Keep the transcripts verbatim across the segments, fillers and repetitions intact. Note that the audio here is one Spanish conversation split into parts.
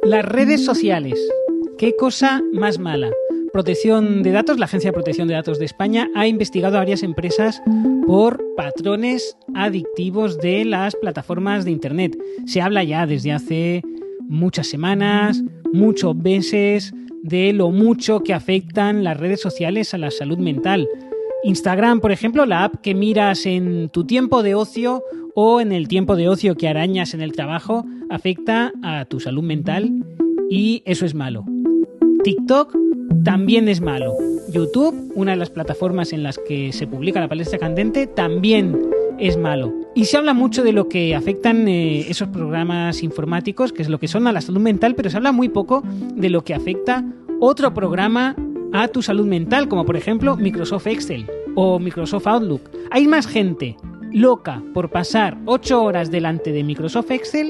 Las redes sociales. ¿Qué cosa más mala? Protección de Datos, la Agencia de Protección de Datos de España, ha investigado a varias empresas por patrones adictivos de las plataformas de Internet. Se habla ya desde hace muchas semanas, muchos meses, de lo mucho que afectan las redes sociales a la salud mental. Instagram, por ejemplo, la app que miras en tu tiempo de ocio o en el tiempo de ocio que arañas en el trabajo, afecta a tu salud mental y eso es malo. TikTok también es malo. YouTube, una de las plataformas en las que se publica la palestra candente, también es malo. Y se habla mucho de lo que afectan eh, esos programas informáticos, que es lo que son a la salud mental, pero se habla muy poco de lo que afecta otro programa a tu salud mental, como por ejemplo Microsoft Excel o Microsoft Outlook. Hay más gente loca por pasar ocho horas delante de Microsoft Excel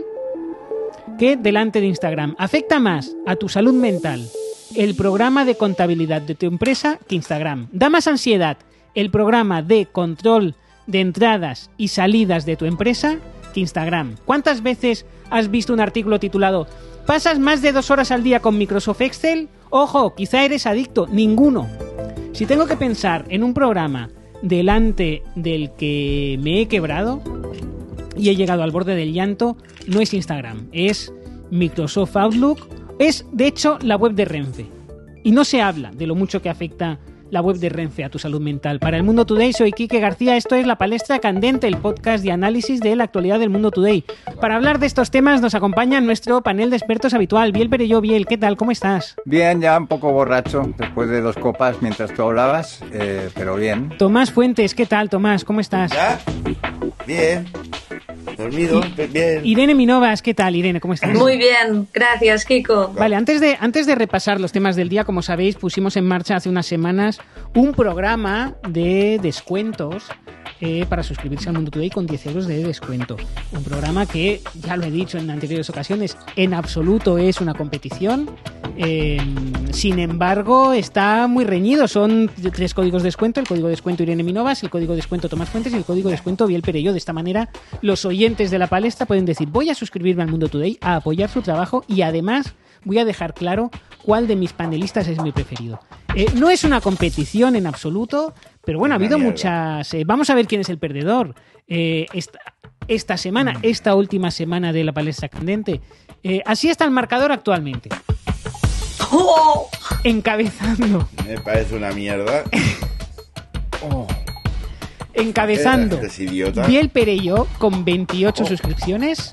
que delante de Instagram. Afecta más a tu salud mental el programa de contabilidad de tu empresa que Instagram. Da más ansiedad el programa de control de entradas y salidas de tu empresa que Instagram. ¿Cuántas veces has visto un artículo titulado ¿pasas más de dos horas al día con Microsoft Excel? Ojo, quizá eres adicto. Ninguno. Si tengo que pensar en un programa delante del que me he quebrado y he llegado al borde del llanto, no es Instagram, es Microsoft Outlook, es de hecho la web de Renfe. Y no se habla de lo mucho que afecta la web de Renfe a tu salud mental. Para El Mundo Today soy Quique García, esto es La Palestra Candente, el podcast de análisis de la actualidad del Mundo Today. Para hablar de estos temas nos acompaña nuestro panel de expertos habitual, Biel Perelló. Biel, ¿qué tal? ¿Cómo estás? Bien, ya un poco borracho después de dos copas mientras tú hablabas, eh, pero bien. Tomás Fuentes, ¿qué tal, Tomás? ¿Cómo estás? ¿Ya? Bien. Dormido, I- bien. Irene Minovas, ¿qué tal, Irene? ¿Cómo estás? Muy bien, gracias, Kiko. Vale, antes de, antes de repasar los temas del día, como sabéis, pusimos en marcha hace unas semanas un programa de descuentos eh, para suscribirse al Mundo Today con diez euros de descuento. Un programa que, ya lo he dicho en anteriores ocasiones, en absoluto es una competición. Eh, sin embargo, está muy reñido. Son tres códigos de descuento: el código de descuento Irene Minovas, el código de descuento Tomás Fuentes y el código de descuento Biel Perelló. De esta manera, los oyentes de la palestra pueden decir: voy a suscribirme al Mundo Today, a apoyar su trabajo y además voy a dejar claro cuál de mis panelistas es mi preferido. Eh, no es una competición en absoluto, pero bueno, ha habido muchas... Eh, vamos a ver quién es el perdedor. Eh, esta, esta semana, esta última semana de la palestra candente. Eh, así está el marcador actualmente. ¡Oh! Encabezando. Me parece una mierda. Oh. Encabezando. La gente es idiota. Biel Perelló con veintiocho Oh. suscripciones.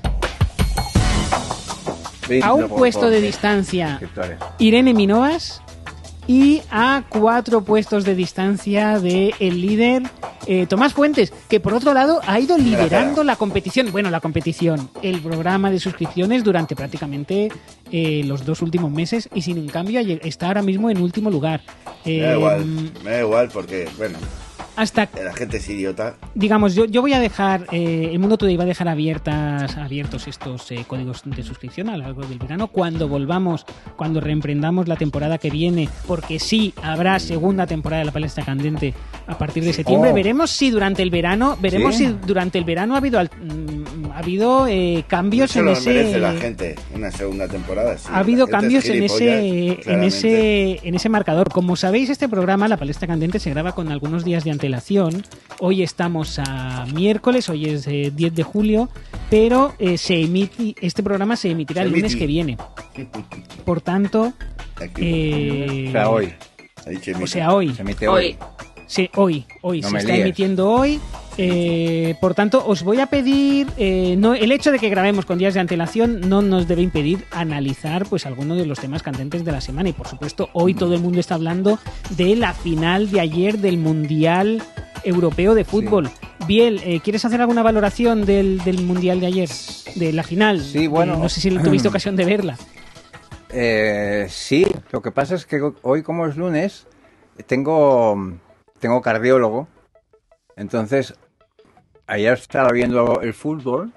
Sí, A un no puedo puesto de creer. distancia Suscriptores. Irene Minovas y a cuatro puestos de distancia de el líder eh, Tomás Fuentes, que por otro lado ha ido liderando la competición, bueno, la competición, el programa de suscripciones durante prácticamente eh, los dos últimos meses y sin en cambio está ahora mismo en último lugar. Me da Eh, igual, me da igual porque, bueno, Hasta la gente es idiota. Digamos, yo, yo voy a dejar, eh, el Mundo Today va a dejar abiertas, abiertos estos eh, códigos de suscripción a lo largo del verano cuando volvamos, cuando reemprendamos la temporada que viene, porque sí habrá segunda temporada de La Palestra Candente a partir de septiembre. Oh. Veremos si durante el verano, veremos ¿Sí? si durante el verano ha habido al- mm, ha habido eh, cambios Se en lo ese merece la gente, una segunda temporada. Sí, ha habido la gente es cambios en ese gilipollas, en claramente. ese en ese marcador. Como sabéis, este programa, La Palestra Candente, se graba con algunos días de antelación. Hoy estamos a miércoles, hoy es eh, diez de julio, pero eh, se emite, este programa se emitirá Se el lunes emiti. que viene. Por tanto, Aquí, eh, O sea, hoy. ha dicho o emiti. sea, hoy. Se emite hoy. Hoy. Sí, hoy, hoy No se me está líes. emitiendo hoy. Eh, por tanto, os voy a pedir, eh, no, el hecho de que grabemos con días de antelación no nos debe impedir analizar pues algunos de los temas candentes de la semana. Y por supuesto, hoy todo el mundo está hablando de la final de ayer del Mundial Europeo de Fútbol. Biel, eh, ¿quieres hacer alguna valoración del, del Mundial de ayer? De la final. Sí, bueno. Eh, no sé si tuviste ocasión de verla. Eh, sí, lo que pasa es que hoy, como es lunes, tengo, tengo cardiólogo. Entonces, ayer estaba viendo el fútbol.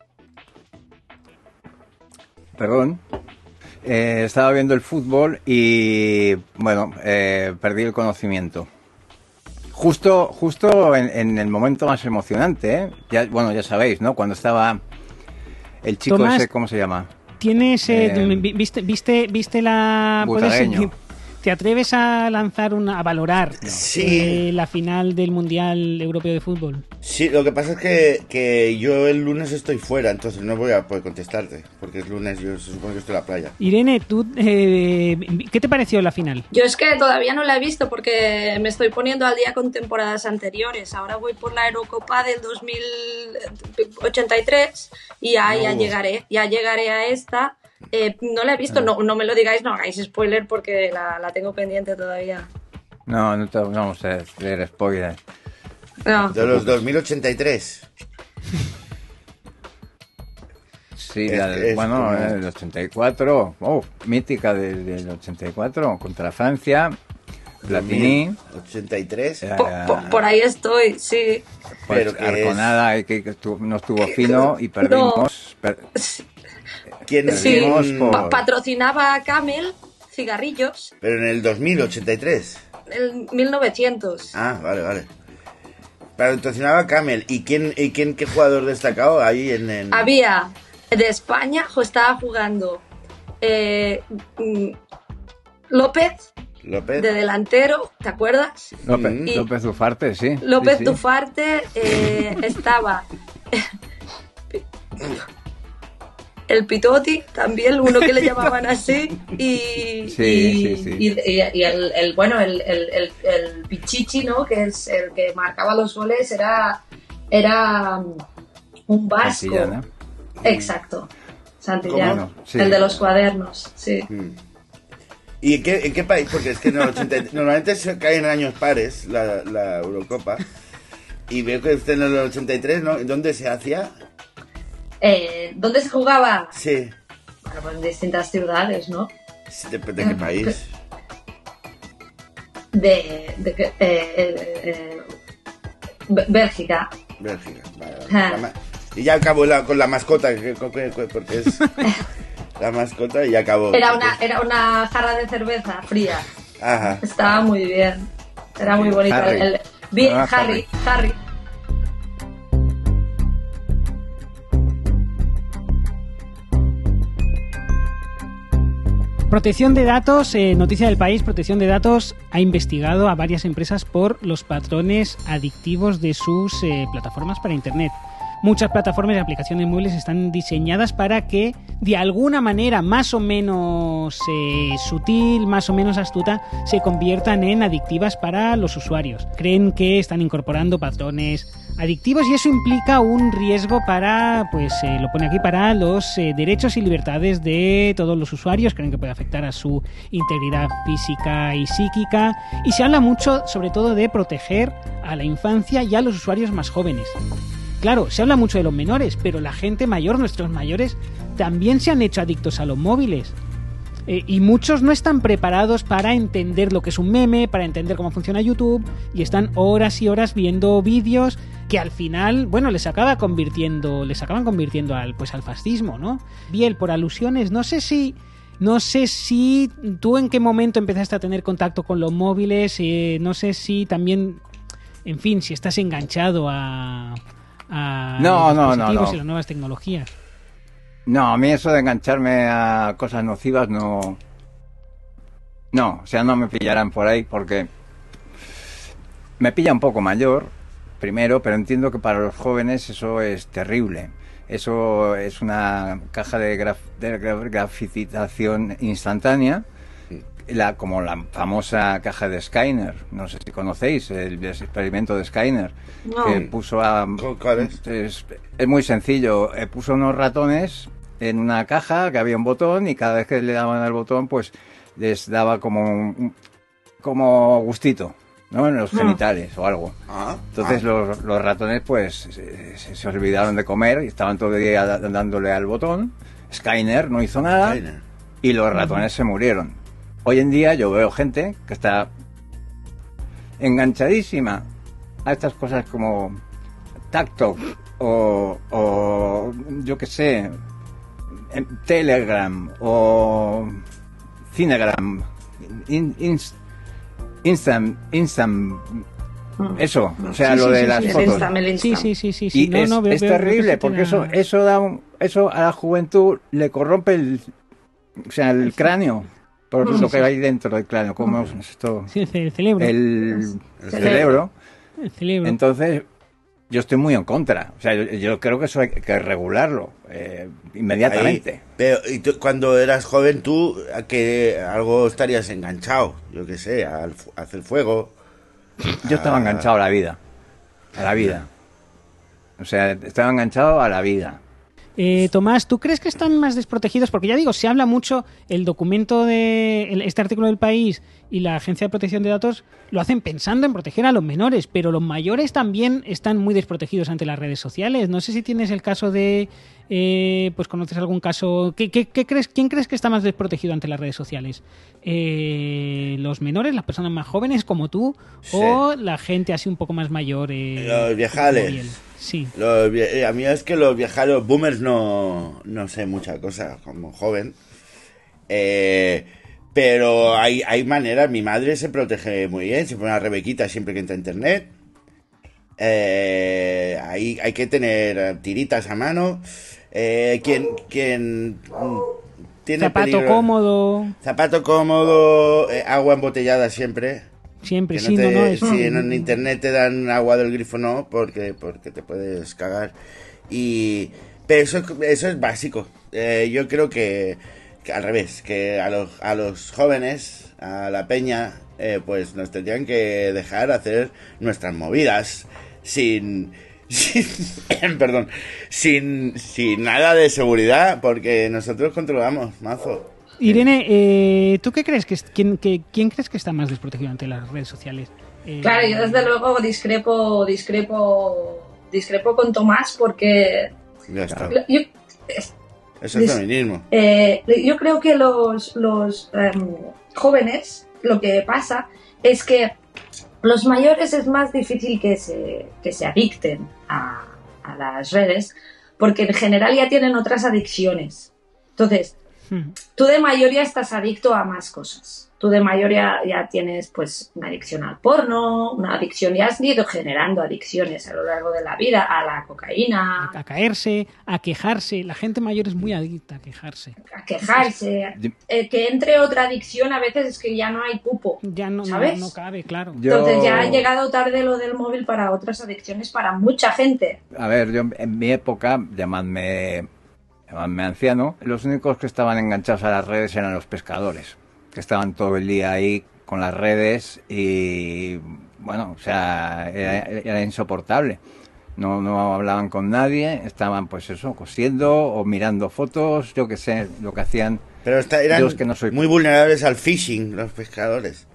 Perdón. Eh, estaba viendo el fútbol y, bueno, eh, perdí el conocimiento. Justo, justo en, en el momento más emocionante, ¿eh? Ya, bueno, ya sabéis, ¿no? Cuando estaba el chico Tomás, ese, ¿cómo se llama? Tienes, eh, Eh, viste, viste, viste la. puedes- Butragueño. ¿Te atreves a lanzar una, a valorar Sí. eh, la final del Mundial Europeo de Fútbol? Sí, lo que pasa es que, que yo el lunes estoy fuera, entonces no voy a poder contestarte, porque es lunes, yo se supone que estoy en la playa. Irene, ¿tú, eh, ¿qué te pareció la final? Yo es que todavía no la he visto porque me estoy poniendo al día con temporadas anteriores. Ahora voy por la Eurocopa del dos mil ochenta y tres y ya, ya No. llegaré, ya llegaré a esta. Eh, no la he visto, no, no me lo digáis, no hagáis spoiler porque la, la tengo pendiente todavía. No, no te no vamos a hacer spoilers. No. De los dos mil ochenta y tres. Sí, Es- la del- es bueno, como- el ochenta y cuatro, oh, mítica del, del ochenta y cuatro, contra Francia, Platini, ochenta y tres. eh, Po- po- por ahí estoy, sí. pues pero que Arconada, y que, que estuvo- no estuvo fino y perdimos. per- ¿Quién Sí, Perdimos por- pa- patrocinaba a Camel cigarrillos Pero en el dos mil ochenta y tres. en mil novecientos. Ah, vale, vale. Patrocinaba Camel. ¿Y quién, y quién qué jugador destacado ahí en, en... Había de España, jo, estaba jugando eh, mm, López López? de delantero, ¿te acuerdas? López, Mm. López Dufarte, sí. López sí, sí. Dufarte eh, estaba el Pitoti, también uno que le llamaban así, y, Sí, y, sí, sí. y- y- y el, el- bueno, el, el, el, el Pichichi, ¿no? Que es el que marcaba los goles, era, era um, un vasco. Santillana. Exacto, Santillana, ¿Cómo no? Sí. el de los cuadernos, sí. Mm. ¿Y en qué, en qué país? Porque es que en el ochenta normalmente se cae en años pares la, la Eurocopa. Y veo que usted en el ochenta y tres, ¿no? ¿Dónde se hacía? Eh, ¿Dónde se jugaba? Sí. Bueno, pues en distintas ciudades, ¿no? ¿De, de qué país? De, de que- eh, eh, eh, Bé- Bélgica. Bélgica. Vale, vale. Ah. La ma- y ya acabó la, con la mascota, que- que- que- porque es la mascota y ya acabó. Era una, era una jarra de cerveza fría. Ajá. Estaba muy bien. Era muy bonito. Harry. El, el- bien, Ah, Harry, Harry. Protección de datos, eh, noticia del país, Protección de Datos ha investigado a varias empresas por los patrones adictivos de sus eh, plataformas para Internet. Muchas plataformas y aplicaciones móviles están diseñadas para que, de alguna manera más o menos eh, sutil, más o menos astuta, se conviertan en adictivas para los usuarios. Creen que están incorporando patrones adictivos y eso implica un riesgo para, pues eh, lo pone aquí, para los eh, derechos y libertades de todos los usuarios. Creen que puede afectar a su integridad física y psíquica. Y se habla mucho, sobre todo, de proteger a la infancia y a los usuarios más jóvenes. Claro, se habla mucho de los menores, pero la gente mayor, nuestros mayores, también se han hecho adictos a los móviles. Eh, y muchos no están preparados para entender lo que es un meme, para entender cómo funciona YouTube, y están horas y horas viendo vídeos que al final, bueno, les acaba convirtiendo, les acaban convirtiendo al, pues al fascismo, ¿no? Biel, por alusiones, no sé si, no sé si tú en qué momento empezaste a tener contacto con los móviles, eh, no sé si también, en fin, si estás enganchado a, a No, los no, no, dispositivos no. y las nuevas tecnologías. No, a mí eso de engancharme a cosas nocivas no... No, o sea, no me pillarán por ahí porque me pilla un poco mayor, primero, pero entiendo que para los jóvenes eso es terrible. Eso es una caja de, graf de gra- grafización instantánea, la, como la famosa caja de Skyner. No sé si conocéis el experimento de Skyner, No. que puso a... ¿Cuál es? Es, es muy sencillo. Eh, puso unos ratones en una caja que había un botón y cada vez que le daban al botón, pues les daba como un- como gustito, ¿no? En los Ah. genitales o algo. Ah, Entonces ah. los, los ratones pues se, se- se olvidaron de comer y estaban todo el día da- dándole al botón. Skyner no hizo nada Skyner. y los ratones se murieron. Hoy en día yo veo gente que está enganchadísima a estas cosas como TikTok o, o yo qué sé, en Telegram o Cinegram, in, ins- Instant, Instant Eso, o sea, Sí, lo sí, de sí, las sí. El fotos. Insta, el Insta. Sí, sí, sí, sí. sí. Y No, es, no, veo- es veo- veo que terrible se te porque da- eso eso da un- eso a la juventud le corrompe el, o sea, el cráneo, por lo que hay dentro del cráneo, como es esto, Sí, el cerebro. el El cerebro. El cerebro. Entonces, yo estoy muy en contra. O sea, yo, yo creo que eso hay que regularlo eh, inmediatamente. Ahí. Pero y tú, cuando eras joven, tú a que algo estarías enganchado, yo qué sé, al fu- a hacer fuego. Yo estaba a- enganchado a la vida. A la vida. O sea, estaba enganchado a la vida. Eh, Tomás, ¿tú crees que están más desprotegidos? Porque ya digo, se habla mucho, el documento de el- este artículo del País y la Agencia de Protección de Datos lo hacen pensando en proteger a los menores, pero los mayores también están muy desprotegidos ante las redes sociales. No sé si tienes el caso de, eh, pues conoces algún caso. ¿Qué, qué- qué crees, ¿Quién crees que está más desprotegido ante las redes sociales? Eh, ¿Los menores, las personas más jóvenes como tú, Sí. o la gente así un poco más mayor? Eh, Los viejales. como Biel? Sí. Los vie- eh, a mí es que los viajeros, los boomers, no, no sé mucha cosa como joven. Eh, pero hay, hay maneras. Mi madre se protege muy bien, se pone una rebequita siempre que entra a internet. Eh, hay, hay que tener tiritas a mano. Eh, quien, quien mm, tiene Zapato peligro- cómodo, Zapato cómodo, eh, agua embotellada siempre. siempre, Que sí, no no, te- no, es... si en internet te dan agua del grifo, no, porque, porque te puedes cagar. Y, pero eso, eso es básico. Eh, yo creo que, que al revés, que a los, a los jóvenes, a la peña, eh, pues nos tendrían que dejar hacer nuestras movidas sin... sin perdón, sin, sin nada de seguridad, porque nosotros controlamos, mazo. Irene, eh, ¿tú qué crees que es- quién, que, quién crees que está más desprotegido ante las redes sociales? Eh, Claro, yo desde luego discrepo, discrepo, discrepo con Tomás porque Ya está. yo, es- Eso es dis- feminismo. eh, yo creo que los, los em, jóvenes, lo que pasa es que los mayores es más difícil que se, que se adicten a, a las redes porque en general ya tienen otras adicciones. Entonces, hmm. tú de mayor ya estás adicto a más cosas. Tú de mayor ya, ya tienes pues una adicción al porno, una adicción, ya has ido generando adicciones a lo largo de la vida, a la cocaína, a caerse, a quejarse. La gente mayor es muy adicta a quejarse. a quejarse, eh, que entre otra adicción a veces es que ya no hay cupo. Ya no, no, ¿Sabes? no cabe, claro. Yo- Entonces ya ha llegado tarde lo del móvil para otras adicciones para mucha gente. A ver, yo en mi época, llamadme, llamadme anciano, los únicos que estaban enganchados a las redes eran los pescadores, que estaban todo el día ahí con las redes y, bueno, o sea, era, era insoportable. No, no hablaban con nadie, estaban pues eso, cosiendo o mirando fotos, yo qué sé, lo que hacían. Pero está, eran Yo es que no soy- muy vulnerables al phishing, los pescadores.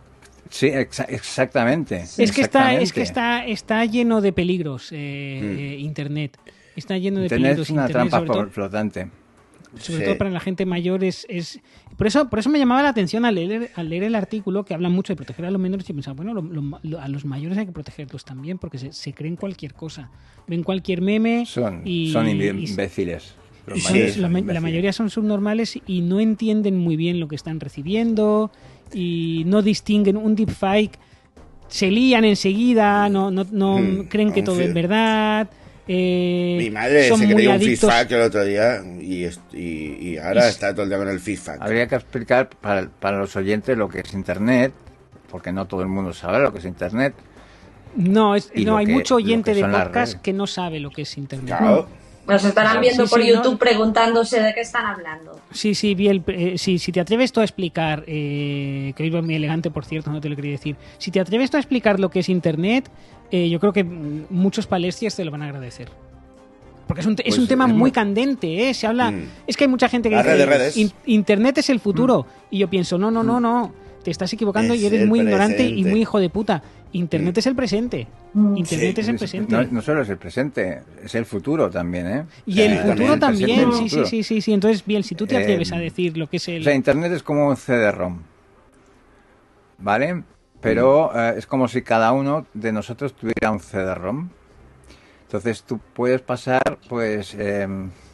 Sí, exa- exactamente. Es que está, exactamente. es que está, está lleno de peligros eh, Mm. eh, Internet. Está lleno de Internet peligros es una Internet, trampa sobre todo, flotante. sobre Sí. todo para la gente mayor es, es por eso por eso me llamaba la atención al leer al leer el artículo que habla mucho de proteger a los menores y pensaba, bueno, lo- lo- lo- a los mayores hay que protegerlos también porque se, se creen cualquier cosa, ven cualquier meme Son, y, son y- imbéciles. Los y son- mayores la, son ma- la imbéciles. mayoría son subnormales y no entienden muy bien lo que están recibiendo y no distinguen un deepfake, se lían enseguida, no, no, no Hmm, creen que un todo fi- es verdad. eh, Mi madre son se muy creyó un adictos. fistfact el otro día y, est- y, y ahora Y- está todo el día con el fistfact. Habría que explicar para, para los oyentes lo que es Internet, porque no todo el mundo sabe lo que es Internet. No, es- Y no lo hay que- mucho lo oyente que de son las podcast redes. que no sabe lo que es Internet. Claro. Nos estarán Sí, viendo sí, por sí, YouTube no. preguntándose de qué están hablando. Sí, sí, Biel, eh, sí, si te atreves tú a explicar, eh, que hoy va muy elegante, por cierto, no te lo quería decir, si te atreves tú a explicar lo que es Internet, eh, yo creo que mm, muchos palestias te lo van a agradecer. Porque es un, te- es Pues un tema es muy muy- candente, ¿eh? Se habla... Mm. Es que hay mucha gente que La dice, red de redes. "In- Internet es el futuro". Y yo pienso, no, no, no, no, te estás equivocando Es y eres el muy ignorante y presente. muy hijo de puta. Internet Mm. es el presente. Mm. Internet Sí, es el Es- presente. No, no solo es el presente, es el futuro también, ¿eh? Y el Sí, futuro también, también, presente y sí, sí, futuro. sí, sí, sí. Entonces, bien, si tú te Eh, atreves a decir lo que es el... O sea, Internet es como un C D ROM, ¿vale? Pero Mm. eh, es como si cada uno de nosotros tuviera un C D ROM. Entonces tú puedes pasar, pues... eh,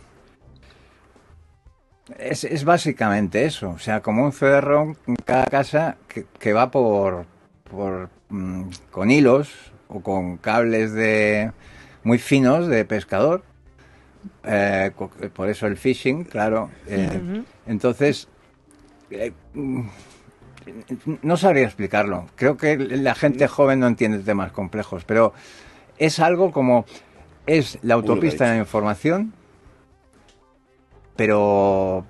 es, es básicamente eso. O sea, como un C D ROM en cada casa que, que va por, por mm, con hilos o con cables de muy finos de pescador. Eh, por eso el phishing, claro. Eh, uh-huh. Entonces, eh, no sabría explicarlo. Creo que la gente joven no entiende temas complejos, pero es algo como es la autopista de la información, pero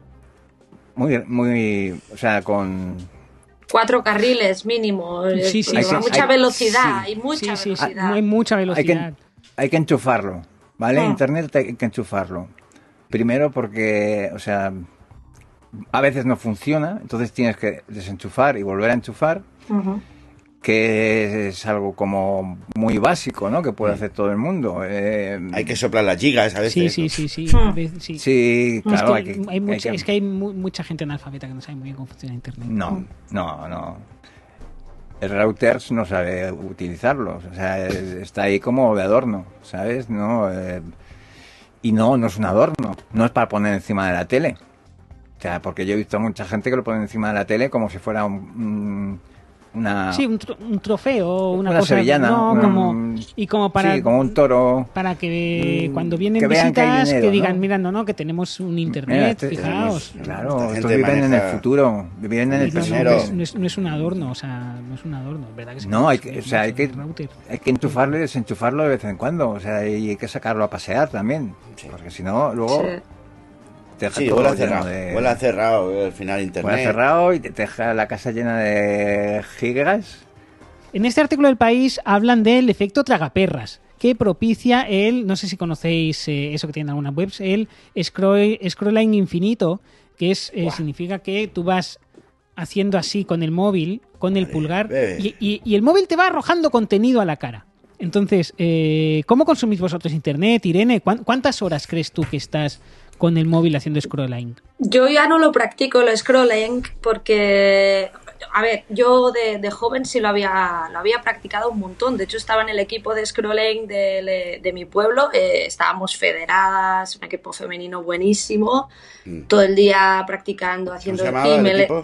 muy, muy, o sea, con cuatro carriles mínimo, sí, sí, hay sí, mucha hay, velocidad, sí, hay mucha sí, velocidad. Sí, hay mucha velocidad. Hay que, hay que enchufarlo, ¿vale? Oh. Internet hay que enchufarlo. Primero porque, o sea, a veces no funciona, entonces tienes que desenchufar y volver a enchufar, uh-huh. que es algo como muy básico, ¿no? Que puede hacer todo el mundo. Eh, hay que soplar las gigas a veces. Sí, sí, sí, sí. Hmm. sí. sí claro. Es que hay que, hay, mucha, hay que... es que hay mu- mucha gente analfabeta que no sabe muy bien cómo funciona Internet. No, no, no. El router no sabe utilizarlo, o sea, está ahí como de adorno, ¿sabes? No, eh, y no, no es un adorno, no es para poner encima de la tele. O sea, porque yo he visto a mucha gente que lo pone encima de la tele como si fuera un, un, una... Sí, un, tro- un trofeo, una, una cosa... sevillana. No, un, como... Y como para... Sí, como un toro. Para que cuando vienen que visitas, que, dinero, que digan, ¿no? mira, no, no, que tenemos un internet, Mira, este, fijaos. Claro, estos viven en el futuro, viven en el no, presente. no, no, es, no, es, no es un adorno, o sea, no es un adorno, ¿verdad? Que no, hay que, o sea, hay que, hay que enchufarlo y desenchufarlo de vez en cuando, o sea, y hay que sacarlo a pasear también, sí. Porque si no, luego... Sí. Te deja sí, todo huele cerrado, de... huele cerrado al final internet. Huele cerrado y te deja la casa llena de gigas. En este artículo del País hablan del efecto tragaperras, que propicia el, no sé si conocéis eh, eso que tienen algunas webs, el scroll, scrolling infinito, que es eh, significa que tú vas haciendo así con el móvil, con el Vale, pulgar, bebe. y, y, y el móvil te va arrojando contenido a la cara. Entonces, eh, ¿cómo consumís vosotros internet, Irene? ¿Cuántas horas crees tú que estás con el móvil haciendo scrolling? Yo ya no lo practico el scrolling porque, a ver, yo de, de joven sí lo había, lo había practicado un montón. De hecho, estaba en el equipo de scrolling de, de mi pueblo. Eh, estábamos federadas, un equipo femenino buenísimo. Mm. Todo el día practicando, haciendo... ¿Cómo se llamaba el equipo?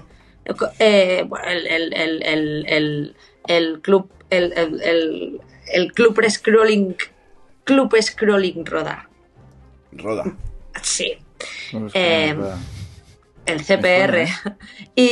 Eh, bueno, el, el, el, el, el, el club... El, el, el, el club scrolling... Club scrolling Roda. Roda. Sí. No eh, el C P R. y,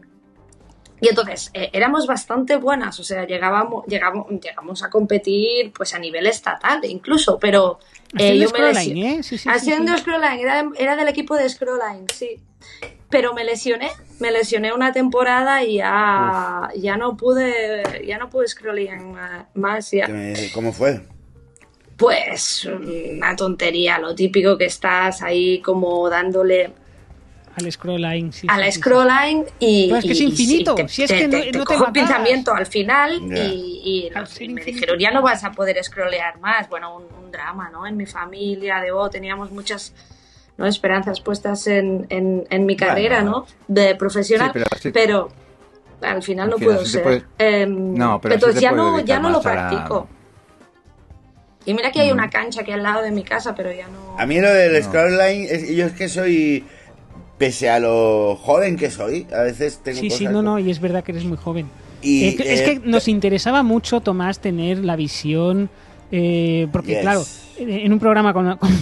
y entonces, eh, éramos bastante buenas, o sea, llegábamos, llegamos, llegamos a competir pues a nivel estatal incluso, pero eh, yo me lesioné. ¿eh? Sí, sí, haciendo sí, sí. scrolling, era, era del equipo de scrolling, sí. Pero me lesioné, me lesioné una temporada y ya, ya no pude, ya no pude scrolling más. Ya. ¿Cómo fue? Pues una tontería, lo típico que estás ahí como dándole al scrolling, sí, al sí, scrolling sí. y, pero es que es infinito, te, si es te, que no te, te no te cojo un pensamiento al final yeah. y, y, no, y me dijeron ya no vas a poder scrollear más. Bueno, un, un drama, ¿no? En mi familia, de oh, teníamos muchas ¿no? esperanzas puestas en, en, en mi carrera, bueno, ¿no? De profesional, sí, pero, sí. pero al final al no final, puedo sí ser. Puedes... Eh, no, pero entonces sí ya no, ya no lo practico. La... Y mira que hay una cancha aquí al lado de mi casa, pero ya no... A mí lo del no. scrolling, es, yo es que soy... Pese a lo joven que soy, a veces tengo Sí, cosas sí, no, con... no, y es verdad que eres muy joven. Y, eh, eh, es que nos interesaba mucho, Tomás, tener la visión... Eh, porque, yes. claro, en un programa con... con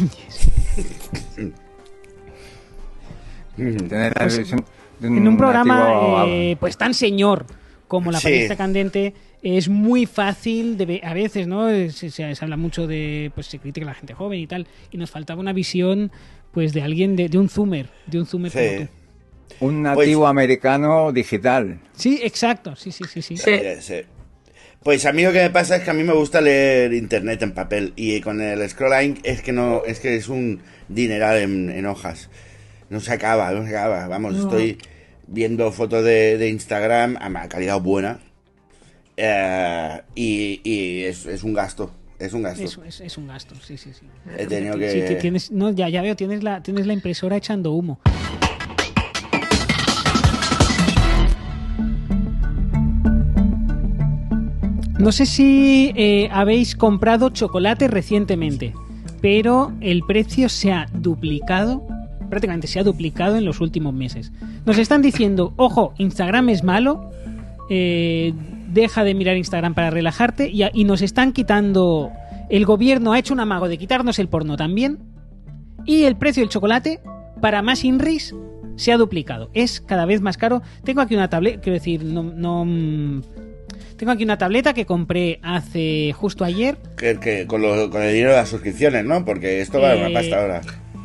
tener la visión de un en un programa nativo... eh, pues tan señor como La sí. Palestra Candente... Es muy fácil, de, a veces, ¿no? Se, se, se habla mucho de, pues se critica a la gente joven y tal, y nos faltaba una visión, pues, de alguien, de, de un zoomer, de un zoomer sí. como tú. Un nativo pues, americano digital. Sí, exacto, sí, sí, sí, sí. Sí. sí. Pues a mí lo que me pasa es que a mí me gusta leer internet en papel, y con el scrolling es que no, es que es un dineral en, en hojas. No se acaba, no se acaba. Vamos, no. Estoy viendo fotos de, de Instagram a calidad buena. Uh, y, y es, es un gasto, es un gasto. Eso, es, es un gasto, sí, sí, sí. He tenido que... Sí, tienes, no, ya, ya veo, tienes la, tienes la impresora echando humo. No sé si eh, habéis comprado chocolate recientemente, pero el precio se ha duplicado, prácticamente se ha duplicado en los últimos meses. Nos están diciendo, ojo, Instagram es malo, eh... deja de mirar Instagram para relajarte y, y nos están quitando... El gobierno ha hecho un amago de quitarnos el porno también y el precio del chocolate, para más inris, se ha duplicado. Es cada vez más caro. Tengo aquí una tableta, quiero decir, no... no Tengo aquí una tableta que compré hace justo ayer. Que, que con, lo, con el dinero de las suscripciones, ¿no? Porque esto vale eh, una pasta ahora.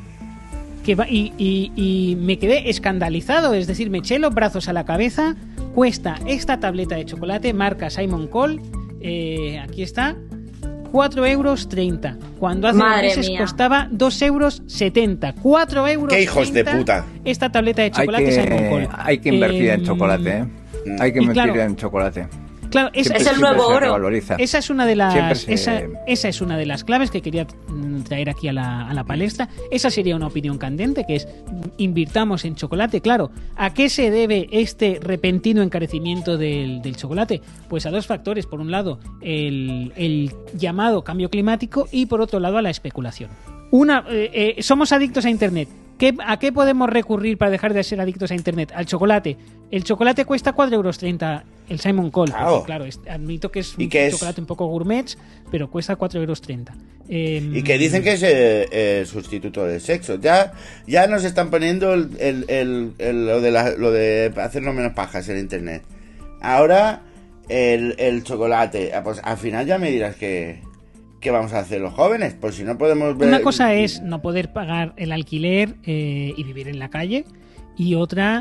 Que va, y, y, y me quedé escandalizado, es decir, me eché los brazos a la cabeza. Cuesta esta tableta de chocolate, marca Simon Cole, eh, aquí está, cuatro euros treinta. Cuando hace Madre meses mía. costaba dos euros setenta. cuatro euros ¡Qué hijos de puta! Esta tableta de Hay chocolate Simon Cole. que, hay que invertir Eh, en chocolate, ¿eh? Hay que y invertir claro, en chocolate. Claro, esa, Es el Siempre nuevo se oro. revaloriza. esa es una de las Siempre se- esa, esa es una de las claves que quería mm, traer aquí a la, a la palestra. Esa sería una opinión candente, que es mm, invirtamos en chocolate. Claro, ¿a qué se debe este repentino encarecimiento del, del chocolate? Pues a dos factores. Por un lado, el, el llamado cambio climático y por otro lado a la especulación. Una, eh, eh, somos adictos a Internet. ¿Qué, ¿A qué podemos recurrir para dejar de ser adictos a Internet? Al chocolate. El chocolate cuesta cuatro euros treinta, el Simon Cole. Claro. Claro, es- admito que es ¿Y un qué es? chocolate un poco gourmet, pero cuesta cuatro euros treinta. Eh, Y que dicen que es eh, eh, sustituto del sexo. Ya ya nos están poniendo el, el- el- el- lo, de la- lo de hacernos menos pajas en internet. Ahora el, el chocolate. Ah, pues al final ya me dirás que, que vamos a hacer los jóvenes. Pues si no podemos ver... Una cosa es no poder pagar el alquiler eh, y vivir en la calle, y otra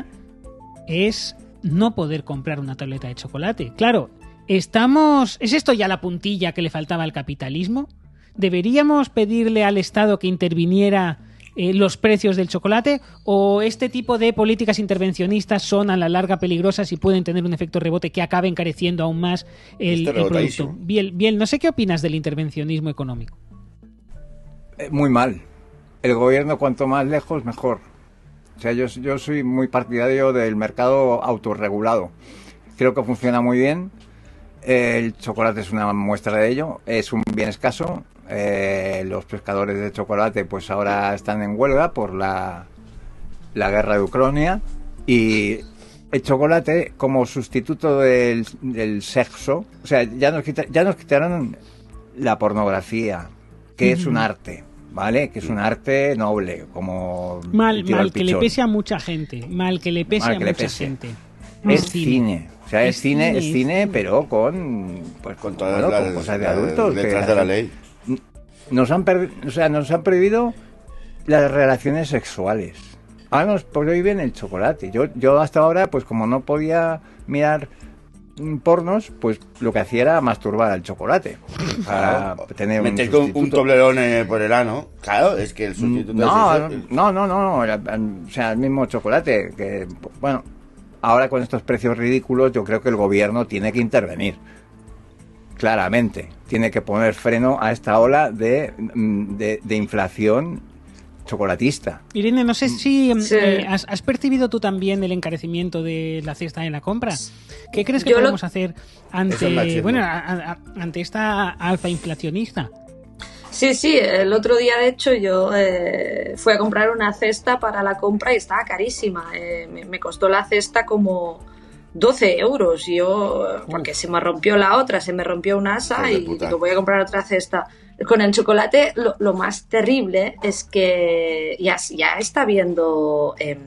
es no poder comprar una tableta de chocolate. Claro, estamos... ¿Es esto ya la puntilla que le faltaba al capitalismo? ¿Deberíamos pedirle al Estado que interviniera eh, los precios del chocolate? ¿O este tipo de políticas intervencionistas son a la larga peligrosas y pueden tener un efecto rebote que acabe encareciendo aún más el, Esto el producto? rebotadísimo. Biel, Biel, no sé qué opinas del intervencionismo económico. Eh, Muy mal. El gobierno cuanto más lejos, mejor. O sea, yo, yo soy muy partidario del mercado autorregulado. Creo que funciona muy bien. El chocolate es una muestra de ello. Es un bien escaso. Eh, los pescadores de chocolate pues ahora están en huelga por la, la guerra de Ucrania. Y el chocolate como sustituto del, del sexo, o sea, ya nos, quita, ya nos quitaron la pornografía, que es un arte, ¿vale? Que es un arte noble, como Mal, el tiro mal al que le pichón. pese a mucha gente. Mal que le pese Mal a que le mucha pese. gente. Es cine. O sea, es, Es cine, cine, es es cine, cine. pero con pues Con todas bueno, las con cosas de las adultos. que letras de la ley. Nos han per- o sea, nos han prohibido las relaciones sexuales. Ahora nos prohíben el chocolate. Yo, yo hasta ahora, pues como no podía mirar mm, pornos, pues lo que hacía era masturbar al chocolate para Claro. tener un Meter con un sustituto. toblerón eh, por el ano. Claro, es que el sustituto No, del sexo- no, no, no, no, era, o sea, el mismo chocolate que, bueno, ahora con estos precios ridículos yo creo que el gobierno tiene que intervenir. Claramente, tiene que poner freno a esta ola de, de, de inflación chocolatista. Irene, no sé si mm, Sí. eh, has, has percibido tú también el encarecimiento de la cesta de la compra. ¿Qué crees que Yo lo- podemos hacer Eso es ante machismo. bueno a- a- ante esta alza inflacionista? Sí, sí, el otro día de hecho yo eh, fui a comprar una cesta para la compra y estaba carísima. Eh, me, me costó la cesta como doce euros. Y yo, porque se me rompió la otra, se me rompió un asa Hijos de y puta. digo, voy a comprar otra cesta. Con el chocolate lo, lo más terrible es que ya, ya está viendo eh,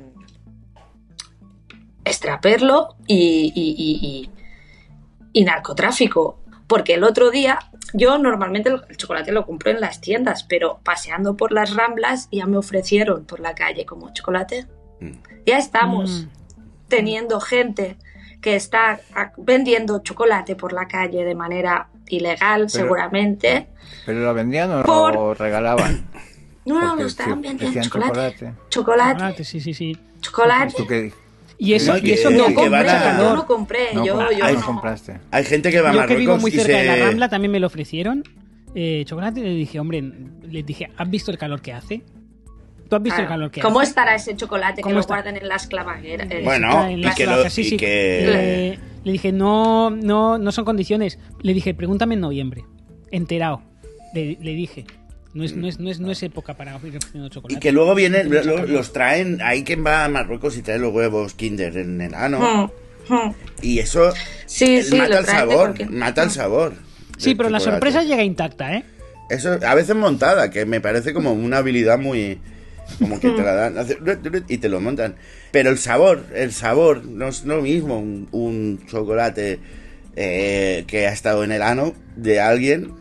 extraperlo y, y, y, y, y narcotráfico. Porque el otro día, yo normalmente el chocolate lo compro en las tiendas, pero paseando por las Ramblas ya me ofrecieron por la calle como chocolate. Mm. Ya estamos Mm. teniendo gente que está a- vendiendo chocolate por la calle de manera ilegal, seguramente. ¿Pero lo vendían o Por- lo regalaban? No, no, Porque lo estaban si vendiendo decían chocolate. chocolate. Chocolate, Chocolate, sí, sí, sí. chocolate. ¿Tú qué? Y eso, No, y que- eso que me No que mucha van compré, a- yo calor. no compré, No, yo, compra- yo ahí no. compraste. Hay gente que va a Yo que vivo Marruecos muy y cerca de la se... Rambla también me lo ofrecieron. Eh, chocolate, y le dije, hombre, les dije, ¿has visto el calor que hace? ¿Tú has visto Claro. el calor que ¿Cómo hace? estará ese chocolate que ¿Cómo lo está? guardan en las clavagueras? Eh, Bueno, Está en y las que lo- plazas, sí, y sí. que- Le, le dije, no, no, no son condiciones. Le dije, pregúntame en noviembre. Enterado. Le, le dije, no es, no, es, no, es, no es época para ir ofreciendo chocolate. Y que luego vienen, Mucha lo- calor. los traen, hay quien va a Marruecos y trae los huevos Kinder en el ano. Mm. Y eso Sí, sí, mata lo el traen de sabor, cualquier- mata el sabor. Sí, del pero la chocolate. sorpresa llega intacta, ¿eh? Eso, a veces montada, que me parece como una habilidad muy... Como que te la dan hace- y te lo montan. Pero el sabor, el sabor, no es lo mismo un, un chocolate eh, que ha estado en el ano de alguien,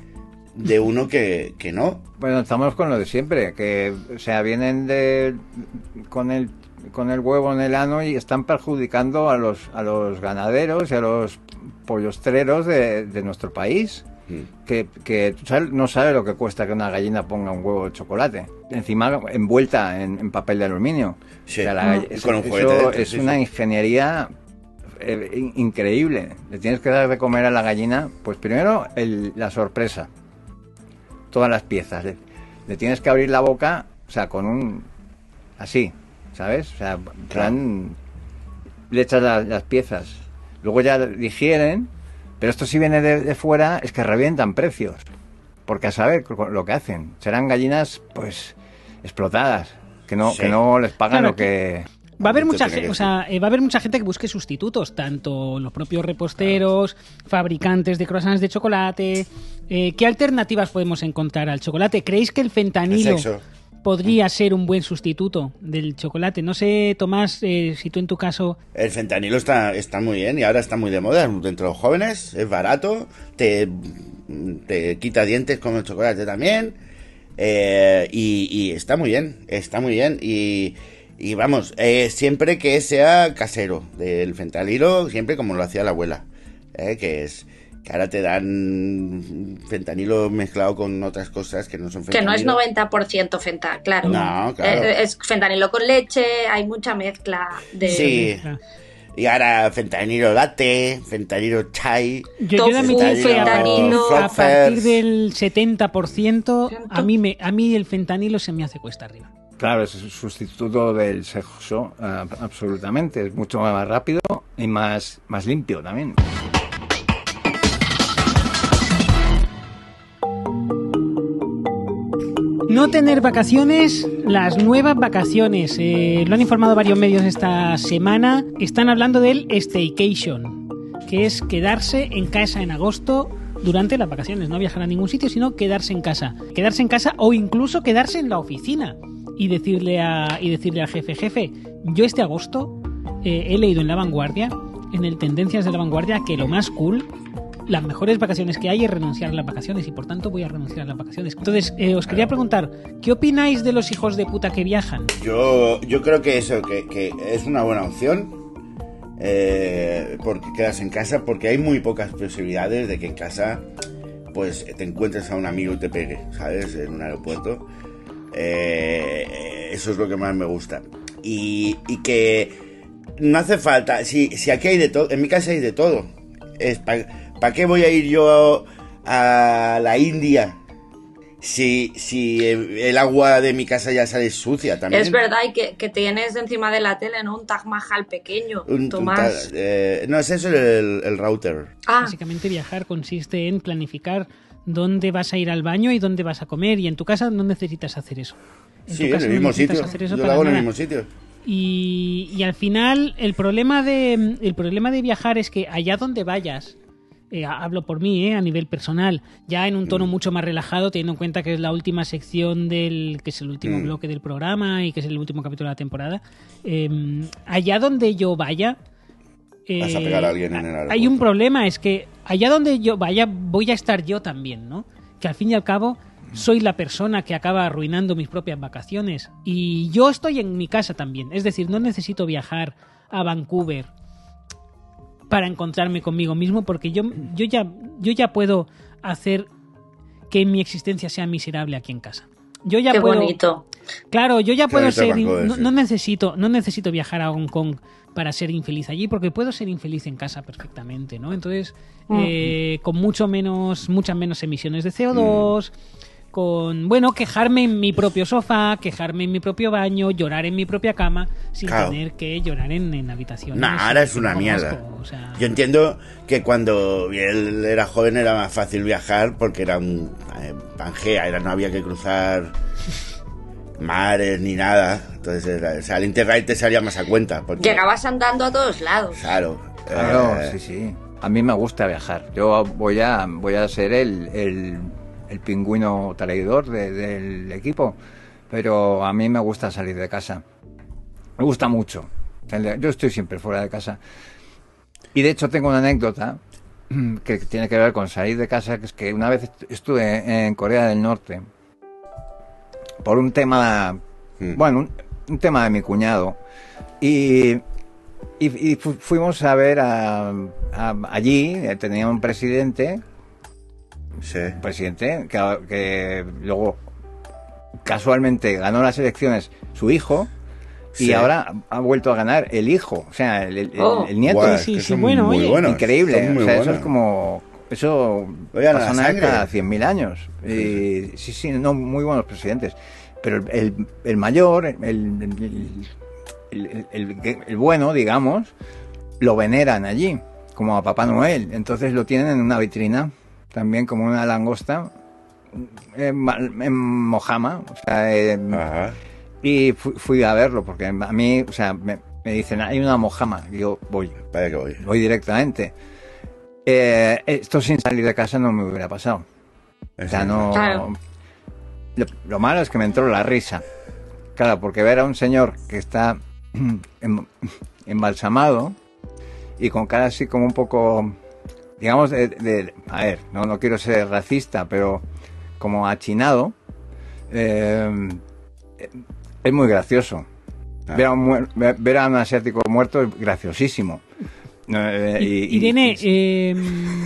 de uno que, que no. Bueno, estamos con lo de siempre, que o sea, vienen de con el con el huevo en el ano y están perjudicando a los a los ganaderos y a los pollostreros de, de nuestro país. Que, que tú sabes, no sabes lo que cuesta que una gallina ponga un huevo de chocolate. Encima envuelta en, en papel de aluminio. Sí. O sea, la, Mm. eso, Con un juguete eso dentro, es sí, una sí. ingeniería eh, in- increíble. Le tienes que dar de comer a la gallina, pues primero el- la sorpresa. Todas las piezas. Le, le tienes que abrir la boca, o sea, con un... así, ¿sabes? O sea, en plan, le echas la- las piezas. Luego ya digieren. Pero esto si viene de, de fuera es que revientan precios. Porque a saber lo que hacen. Serán gallinas, pues, explotadas. Que no, Sí. que no les pagan Claro, lo que... Va a haber Esto mucha tiene gente, que o sea, eh, va a haber mucha gente que busque sustitutos, tanto los propios reposteros, fabricantes de croissants de chocolate. Eh, ¿Qué alternativas podemos encontrar al chocolate? ¿Creéis que el fentanilo El sexo. podría ser un buen sustituto del chocolate? No sé, Tomás, eh, si tú en tu caso... El fentanilo está, está muy bien y ahora está muy de moda entre los jóvenes, es barato, te, te quita dientes como el chocolate también, eh, y, y está muy bien, está muy bien y, y vamos, eh, siempre que sea casero del fentanilo, siempre como lo hacía la abuela, eh, que es... que ahora te dan fentanilo mezclado con otras cosas que no son Que fentanilo. no es noventa por ciento fentanilo, claro. No, claro. Eh, es fentanilo con leche, hay mucha mezcla de... Sí. Y ahora fentanilo latte, fentanilo chai. Yo, yo Tofu, también digo que a partir, fentanilo, a partir Frothers. del setenta por ciento, a mí, me, a mí el fentanilo se me hace cuesta arriba. Claro, es el sustituto del sexo, ah, absolutamente. Es mucho más rápido y más, más limpio también. No tener vacaciones, las nuevas vacaciones. Eh, lo han informado varios medios esta semana. Están hablando del staycation, que es quedarse en casa en agosto durante las vacaciones. No viajar a ningún sitio, sino quedarse en casa. Quedarse en casa o incluso quedarse en la oficina y decirle, a, y decirle al jefe, jefe, yo este agosto eh, he leído en La Vanguardia, en el Tendencias de La Vanguardia, que lo más cool, las mejores vacaciones que hay es renunciar a las vacaciones y por tanto voy a renunciar a las vacaciones. Entonces, eh, os quería preguntar, ¿qué opináis de los hijos de puta que viajan? Yo, yo creo que eso, que, que es una buena opción. Eh, porque quedas en casa, porque hay muy pocas posibilidades de que en casa pues te encuentres a un amigo y te pegue, ¿sabes? En un aeropuerto. Eh, eso es lo que más me gusta. Y, y que no hace falta, si, si aquí hay de todo, en mi casa hay de todo. Es ¿para pa qué voy a ir yo a la India si, si el agua de mi casa ya sale sucia también? Es verdad, y que, que tienes encima de la tele, ¿no? Un Taj Mahal pequeño, Un- un Tomás. ta- eh, no, es eso el, el router. Ah, Básicamente viajar consiste en planificar dónde vas a ir al baño y dónde vas a comer, y en tu casa no necesitas hacer eso. En Sí, tu en casa el no mismo necesitas sitio. hacer eso Yo lo para hago en el nada. mismo sitio. Y, y al final el problema de el problema de viajar es que allá donde vayas, eh, hablo por mí, eh, a nivel personal, ya en un tono Mm. mucho más relajado, teniendo en cuenta que es la última sección del, que es el último Mm. bloque del programa y que es el último capítulo de la temporada, eh, allá donde yo vaya, Vas a eh, pegar a alguien en el aeropuerto. hay un problema, es que allá donde yo vaya voy a estar yo también, ¿no? Que al fin y al cabo soy la persona que acaba arruinando mis propias vacaciones. Y yo estoy en mi casa también. Es decir, no necesito viajar a Vancouver para encontrarme conmigo mismo, porque yo, yo, ya, yo ya puedo hacer que mi existencia sea miserable aquí en casa. Yo ya qué puedo... bonito. Claro, yo ya Qué puedo bonito ser... Vancouver, no, sí. no necesito, no necesito viajar a Hong Kong para ser infeliz allí, porque puedo ser infeliz en casa perfectamente, ¿no? Entonces, eh, con mucho menos, muchas menos emisiones de C O dos, con, bueno, quejarme en mi propio sofá, quejarme en mi propio baño, llorar en mi propia cama, sin Claro. tener que llorar en, en habitaciones. No, ahora es que una no mierda. conozco, o sea, Yo entiendo que cuando él era joven era más fácil viajar porque era un eh, Pangea, era, no había que cruzar mares ni nada. Entonces, o sea, el Interrail te salía más a cuenta. Porque, llegabas andando a todos lados. Claro. Claro, eh, sí, sí. A mí me gusta viajar. Yo voy a voy a ser el, el, el pingüino traidor de, del equipo, pero a mí me gusta salir de casa. Me gusta mucho. Yo estoy siempre fuera de casa. Y de hecho tengo una anécdota que tiene que ver con salir de casa, que es que una vez estuve en Corea del Norte por un tema, mm. bueno, un, un tema de mi cuñado, y Y, y fu- fuimos a ver a, a, allí, eh, tenía un presidente, sí. un presidente que, que luego casualmente ganó las elecciones su hijo, y Sí. ahora ha vuelto a ganar el hijo, o sea, el, el, Oh. el nieto. Guau, sí, que sí, son bueno, muy oye. buenos, Increíble, son muy o sea, eso buenos. es como, eso Oigan, pasa la una vez sangre. cada cien mil años. Y, sí, sí, no, muy buenos presidentes. Pero el, el, el mayor, el, el, el, el, el, el bueno, digamos, lo veneran allí, como a Papá Noel. Entonces lo tienen en una vitrina, también como una langosta, en, en Mojama, o sea, en, Ajá. y fui, fui a verlo, porque a mí, o sea, me, me dicen, hay una Mojama, y yo voy, Vaya que voy. voy directamente. Eh, esto sin salir de casa no me hubiera pasado. O sea, no... Claro. Lo, lo malo es que me entró la risa. Claro, porque ver a un señor que está em, embalsamado y con cara así como un poco, digamos, de, de- a ver, no, no quiero ser racista, pero como achinado, eh, es muy gracioso. Ah. Ver, a un, muer- ver- ver a un asiático muerto es graciosísimo. Eh, y- y- Irene, y- eh,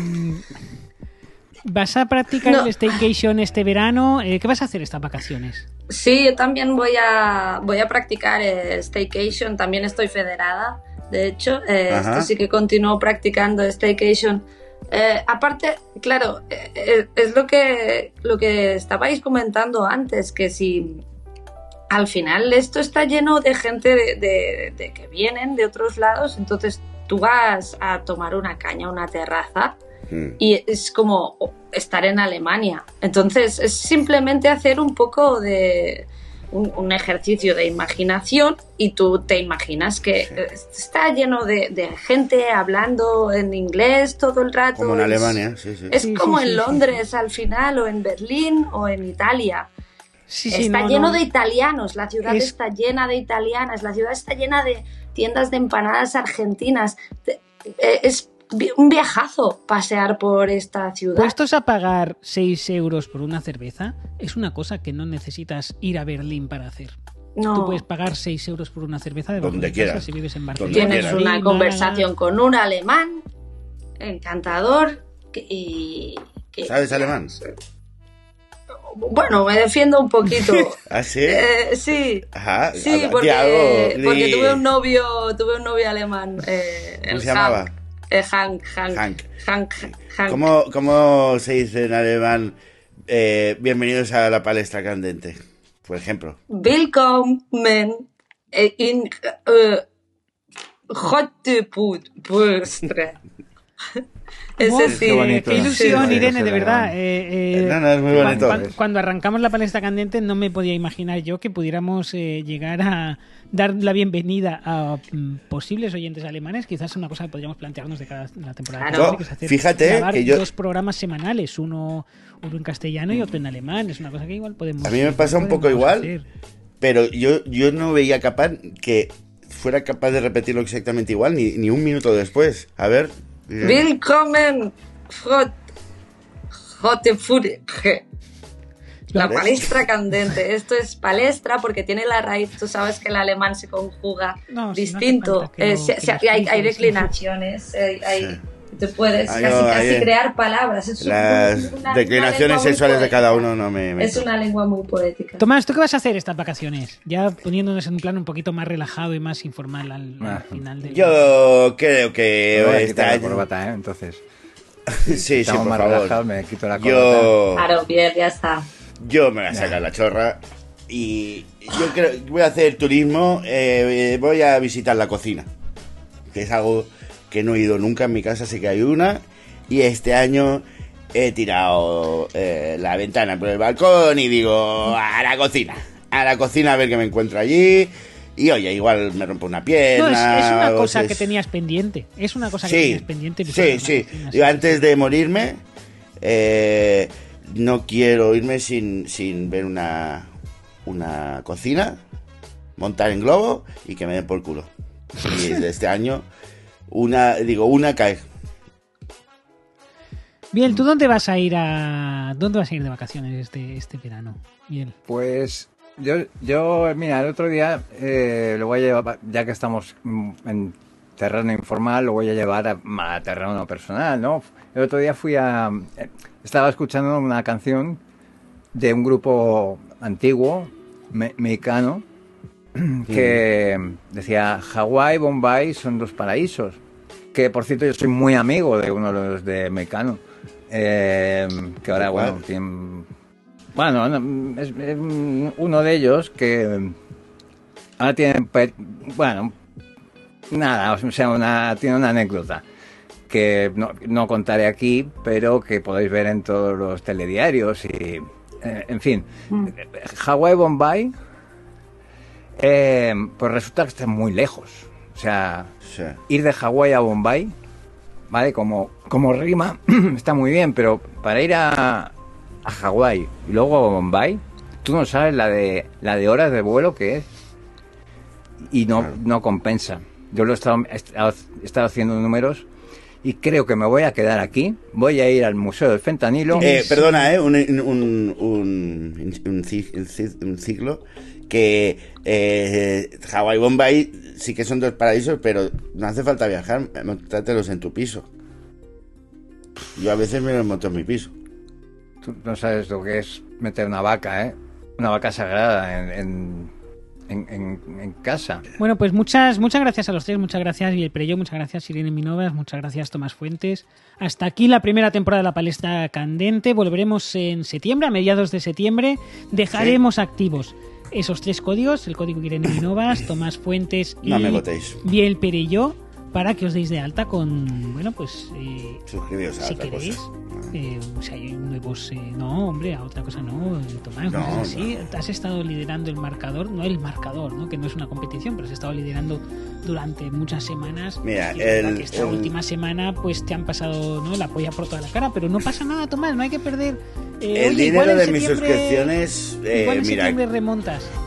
¿vas a practicar No. el staycation este verano? Eh, ¿Qué vas a hacer estas vacaciones? Sí, yo también voy a, voy a practicar eh, Staycation, también estoy federada, de hecho, eh, Ajá. esto sí que continúo practicando Staycation. Eh, aparte, claro, eh, eh, es lo que, lo que estabais comentando antes, que si al final esto está lleno de gente de, de- de que vienen de otros lados, entonces tú vas a tomar una caña, una terraza, Mm. y es como estar en Alemania. Entonces es simplemente hacer un poco de un, un ejercicio de imaginación y tú te imaginas que Sí. eh, está lleno de, de gente hablando en inglés todo el rato. Como en Es- Alemania, sí, sí. Es Sí, como sí, en sí, Londres al final, o en Berlín, o en Italia. Sí, sí, Está no, lleno no. de italianos, la ciudad Es- está llena de italianas, la ciudad está llena de tiendas de empanadas argentinas. Te- eh, Es vi- un viajazo pasear por esta ciudad. Puestos a pagar seis euros por una cerveza, es una cosa que no necesitas ir a Berlín para hacer. No. Tú puedes pagar seis euros por una cerveza de Donde casa quieras. si vives en Barcelona. Donde Tienes quieras. una Madrid, conversación Málaga. con un alemán encantador que- y que- ¿Sabes alemán? Bueno, me defiendo un poquito. ¿Ah, sí? Eh, sí, Ajá. sí, Di porque, algo, porque di- tuve un novio, tuve un novio alemán. Eh, ¿Cómo el se llamaba? Hank, eh, Hank, Hank, Hank. Hank, Hank. ¿Cómo, ¿Cómo se dice en alemán? Eh, bienvenidos a la palestra candente, por ejemplo. Willkommen in äh, Hotepustre. Es Uf, decir, qué bonito. qué ilusión, Sí, Irene, sí, de sí, verdad. sí. Eh, eh, No, no, es muy cuan- bonito. cuan- Cuando, arrancamos la palestra candente no me podía imaginar yo que pudiéramos eh, llegar a dar la bienvenida a mm, posibles oyentes alemanes. Quizás es una cosa que podríamos plantearnos de cada la temporada. que Claro. viene, que es hacer- Fíjate grabar que yo- dos programas semanales, uno, uno en castellano y otro en alemán. Es una cosa que igual podemos. A mí me pasa un poco podemos igual. hacer. Pero yo, yo no veía capaz que fuera capaz de repetirlo exactamente igual, ni, ni un minuto después. A ver. Willkommen, Hot, Hotepustre. La ¿Ves? palestra candente. Esto es palestra porque tiene la raíz. Tú sabes que el alemán se conjuga No, si no hace distinto. falta que Eh, lo- se- que se- lo hay, hay expliques. declinaciones. eh, hay- Sí. Tú puedes Hay- casi, casi hay- crear palabras. Es un- Las una- una declinaciones lengua muy sexuales de cada poética. uno no me Es meto. una lengua muy poética. Tomás, ¿tú qué vas a hacer estas vacaciones? Ya poniéndonos en un plano un poquito más relajado y más informal al, al Ah. final del. Yo creo que Me voy a quitar está la corbata, ¿eh? Entonces, Sí, sí, estamos por más favor. relajados, me quito la corbata. Yo, Claro, bien, ya está. yo me voy a sacar la chorra y yo creo que voy a hacer turismo. eh, voy a visitar la cocina, que es algo que no he ido nunca en mi casa, sí que hay una. Y este año he tirado eh, la ventana por el balcón y digo, a la cocina. a la cocina a ver qué me encuentro allí. Y oye, igual me rompo una pierna. No, es, es una o cosa sea, que tenías pendiente. Es una cosa que Sí, tenías pendiente. sí, sí. Cocina, Yo antes de morirme, eh, no quiero irme sin, sin ver una, una cocina, montar en globo y que me den por culo. Y de este año, una, digo, una cae. Bien, ¿tú dónde vas a ir a dónde vas a ir de vacaciones este, este verano, Bien. Pues yo, yo, mira, el otro día eh, lo voy a llevar, ya que estamos en terreno informal, lo voy a llevar a, a terreno personal, ¿no? El otro día fui a... Estaba escuchando una canción de un grupo antiguo, me, mexicano, que decía, Hawái, Bombay son dos paraísos. Que, por cierto, yo soy muy amigo de uno de los de Mecano. Eh, que ahora, bueno, tiene, bueno, es, es uno de ellos que ahora tiene, bueno, nada, o sea, una, tiene una anécdota que no, no contaré aquí, pero que podéis ver en todos los telediarios y, eh, en fin, mm. Hawái, Bombay, eh, pues resulta que está muy lejos, o sea, sí. Ir de Hawái a Bombay, ¿vale? Como, como rima, está muy bien, pero para ir a, a Hawái y luego a Bombay, tú no sabes la de la de horas de vuelo que es y no, claro. no compensa. Yo lo he estado, he estado, he estado haciendo números y creo que me voy a quedar aquí. Voy a ir al Museo del Fentanilo. Eh, perdona, ¿eh? Un, un, un, un, un, un ciclo que eh, Hawái y Bombay sí que son dos paraísos, pero no hace falta viajar, montártelos en tu piso. Yo a veces me los monto en mi piso. Tú no sabes lo que es meter una vaca, ¿eh? Una vaca sagrada en, en, en, en, en casa. Bueno, pues muchas muchas gracias a los tres, muchas gracias Biel Perelló, muchas gracias Irene Minovas, muchas gracias Tomás Fuentes. Hasta aquí la primera temporada de La Palestra Candente. Volveremos en septiembre, a mediados de septiembre. Dejaremos ¿Sí? activos esos tres códigos, el código Irene Minovas, Tomás Fuentes y no me votéis. Biel Perelló, para que os deis de alta con, bueno, pues eh, suscribiros a si otra queréis. cosa. Eh, o sea, hay nuevos... Eh, no, hombre, a otra cosa no, Tomás, no, no es así. No. Has estado liderando el marcador, no el marcador, ¿no? Que no es una competición, pero has estado liderando durante muchas semanas. Mira, y el, que esta el... última semana pues te han pasado, ¿no?, la polla por toda la cara, pero no pasa nada, Tomás, no hay que perder... Eh, el oye, dinero de mis suscripciones... Eh, igual en mira, septiembre remontas.